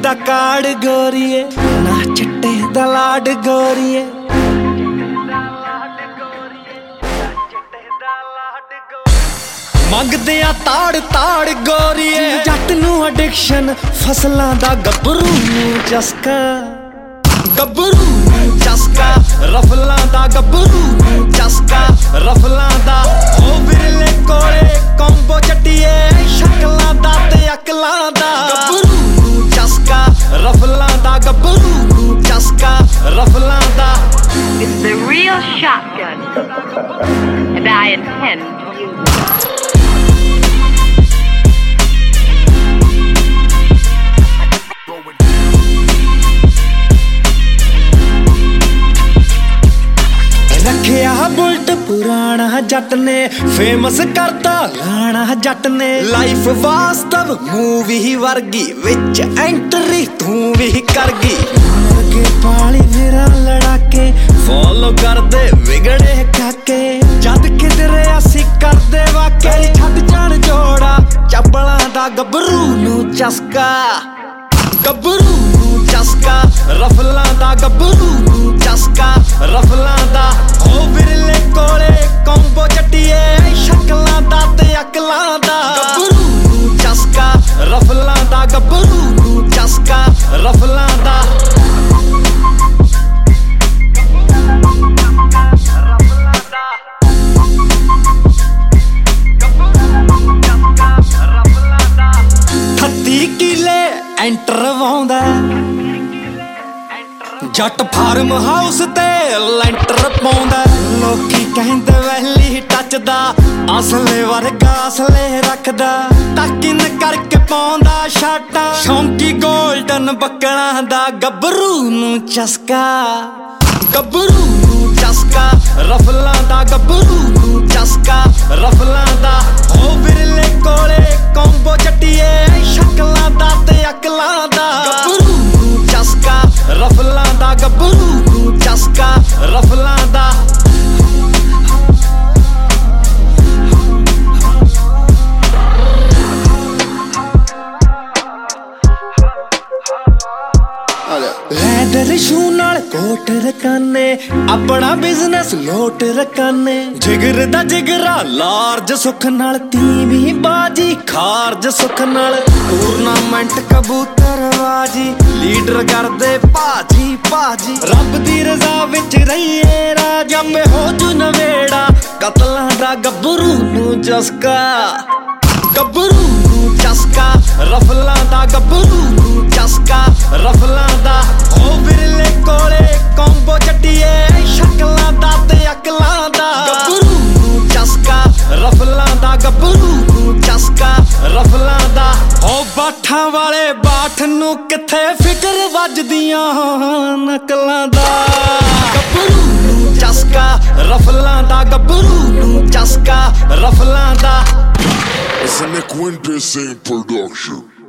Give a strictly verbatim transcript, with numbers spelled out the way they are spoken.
दा काड़ गोरीए ना चिट्टे दा लाड गोरीए मंगदे आ ताड़ ताड़ गोरीए जट नू एडिक्शन फसलां दा गब्बरू नू चस्का गब्बरू नू चस्का रफलां दा गब्बरू नू चस्का रफलां दा ओ बिरले कोले कोंबो चट्टिए शक्लां दा ते अकलां दा गब्बरू नू चस्का रफलां दा गब्बरू नू चस्का रफलां दा It's the real shotgun and I intend to use it. रखिया बुलट पुराना जट ने फेमस करता गाना जट ने लाइफ वास्तव मूवी वर्गी विच एंट्री तू भी कर गई के पाली मेरा लड़ाके फॉलो कर दे विगड़े काके जद किधरे असी कर दे वाके छद जान जोड़ा चपला दा गब्बरू नू चस्का गब्बरू नू चस्का रफलां दा गब्बरू नू चस्का रफलां दा ओ बिरले कोले कोंबो चट्टिए शक्लां दा ते अकलां दा गब्बरू नू चस्का रफलां दा गब्बरू नू चस्का रफलां दा थत्ती किले एंटर वाउंदा जट फार्म हाउस ते लैंटर पाउंदा लोकी कहंदे वैली टच दा असले वर्गा असले रखदा टकिन करके पाउंदा शाटा शौंकी गोल्डन बकलां दा गब्बरू नू चस्का गब्बरू नू चस्का रफलां दा गब्बरू नू चस्का रफलां दा ओ बिरले कोले कोंबो चट्टिए शक्लां दा ते अकलां दा गब्बरू नू चस्का रफलां दा गब्बरू नू चस्का रफलां दा लैदर शू नाल कोट रकाने अपना बिजनेस लोट रकाने जिगर दा जिगरा लार्ज सुख नाल तीवी बाजी खारज सुख नाल टूरनामेंट कबूतरबाजी लीडर करदे भाजी भाजी रब दी रजा विच रहिए राजा में हो जू नवेड़ा कतलां दा गब्बरू नू चस्का गब्बरू नू चस्का रफलां दा गब्बरू नू चस्का रफलां दा ओ बिरले कोले कोंबो चट्टिए शक्लां दा ते अकलां दा गब्बरू नू चस्का रफलां दा गब्बरू नू चस्का रफलां दा ओ बाठां वाले बाठ नू किथे फिकर वजदियां नकलां दा गब्बरू नू चस्का रफलां दा गब्बरू नू चस्का रफलां दा It's a Nick Winter same production.